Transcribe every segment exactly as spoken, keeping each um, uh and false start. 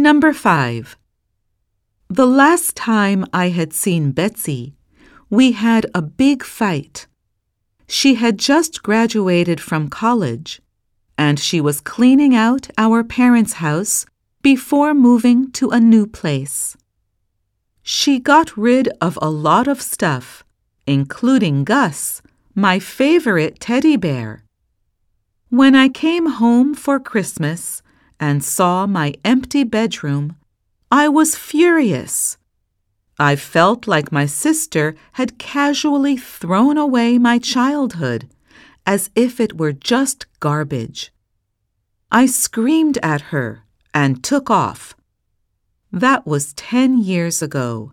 Number five. The last time I had seen Betsy, we had a big fight. She had just graduated from college, and she was cleaning out our parents' house before moving to a new place. She got rid of a lot of stuff, including Gus, my favorite teddy bear. When I came home for Christmas and saw my empty bedroom, I was furious. I felt like my sister had casually thrown away my childhood, as if it were just garbage. I screamed at her and took off. That was ten years ago.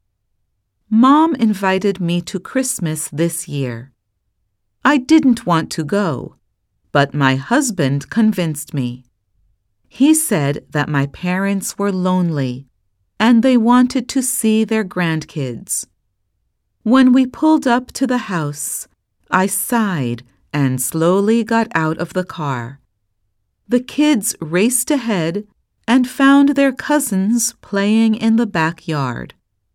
Mom invited me to Christmas this year. I didn't want to go, but my husband convinced me. He said that my parents were lonely and they wanted to see their grandkids. When we pulled up to the house, I sighed and slowly got out of the car. The kids raced ahead and found their cousins playing in the backyard.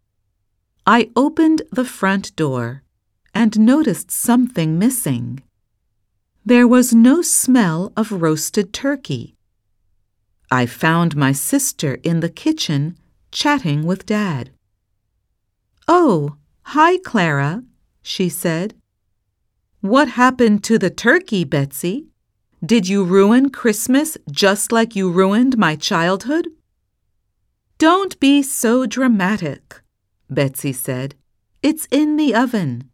I opened the front door and noticed something missing. There was no smell of roasted turkey. I found my sister in the kitchen chatting with Dad. "Oh, hi, Clara," she said. "What happened to the turkey, Betsy? Did you ruin Christmas just like you ruined my childhood?" "Don't be so dramatic," Betsy said. "It's in the oven."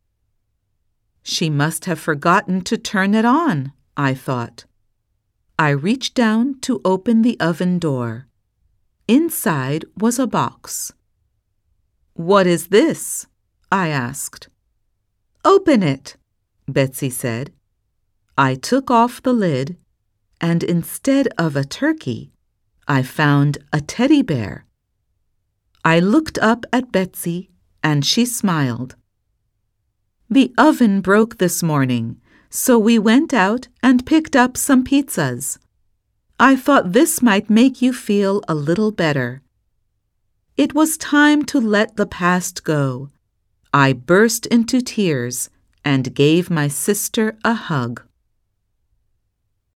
She must have forgotten to turn it on, I thought. I reached down to open the oven door. Inside was a box. "What is this?" I asked. "Open it," Betsy said. I took off the lid, and instead of a turkey, I found a teddy bear. I looked up at Betsy, and she smiled. "The oven broke this morning, so we went out and picked up some pizzas. I thought this might make you feel a little better." It was time to let the past go. I burst into tears and gave my sister a hug.